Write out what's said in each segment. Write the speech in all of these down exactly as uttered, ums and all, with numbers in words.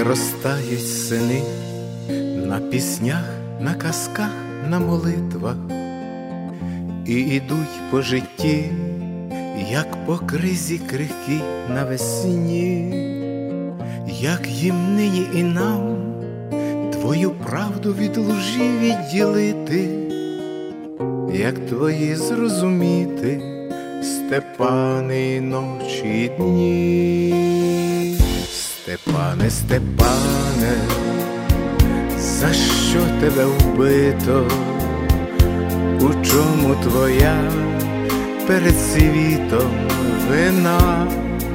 ростають сини на піснях, на казках, на молитвах, і ідуть по житті, як по кризі крихкі навесні, як їм нині і нам твою правду від лжі відділити, як твої зрозуміти, Степане, і ночі і дні. Степане, Степане, за що тебе вбито? У чому твоя перед світом вина?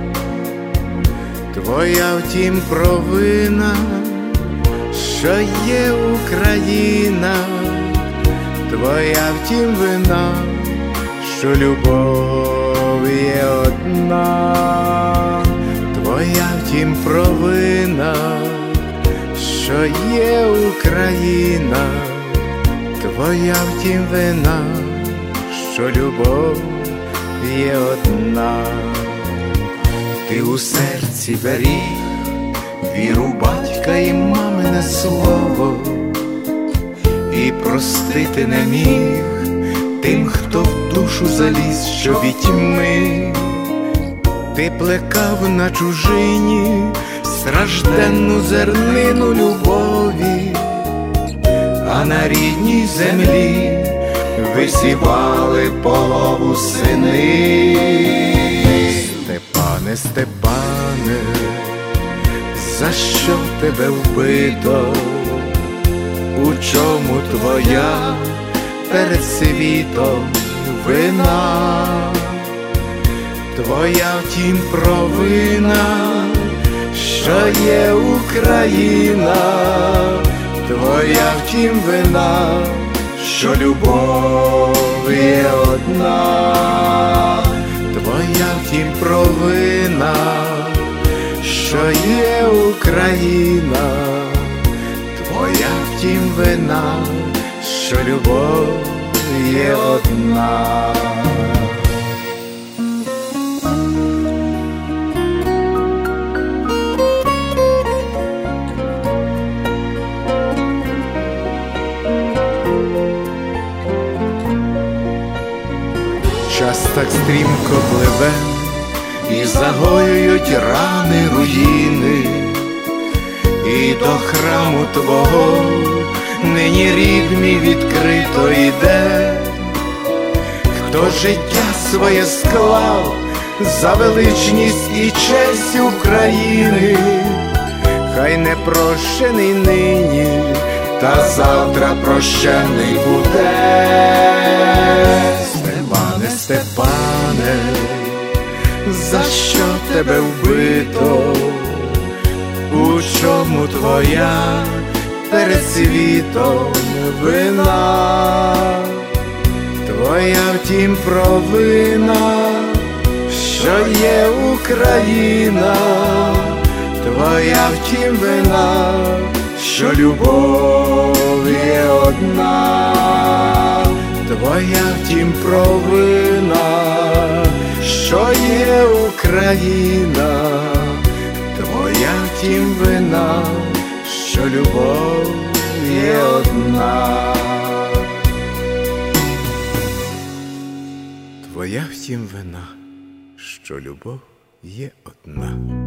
Твоя втім провина, що є Україна, твоя втім вина, що любов є одна. Твоя втім провина, що є Україна, твоя втім вина, що любов є одна. Ти у серці беріг віру батька і мамине слово, і простити не міг тим, хто в душу заліз, що від тьми. Ти плекав на чужині стражденну зернину любові, а на рідній землі висівали полову сини. Степане, Степане, за що тебе вбито? У чому твоя перед світом вина? Твоя втім провина, що є Україна, твоя втім вина, що любов є одна. Твоя втім провина, що є Україна, твоя втім вина, що любов є одна. Час так стрімко пливе, і загоюють рани руїни, і до храму твого нині рід мій відкрито йде. Хто життя своє склав за величність і честь України, хай не прощений нині, та завтра прощений буде. Степане, Степане, за що тебе вбито? У чому твоя перед світом вина? Твоя втім провина, що є Україна, твоя втім вина, що любов є одна. Твоя втім провина, що є Україна, твоя втім вина, що любов є одна. Твоя втім вина, що любов є одна.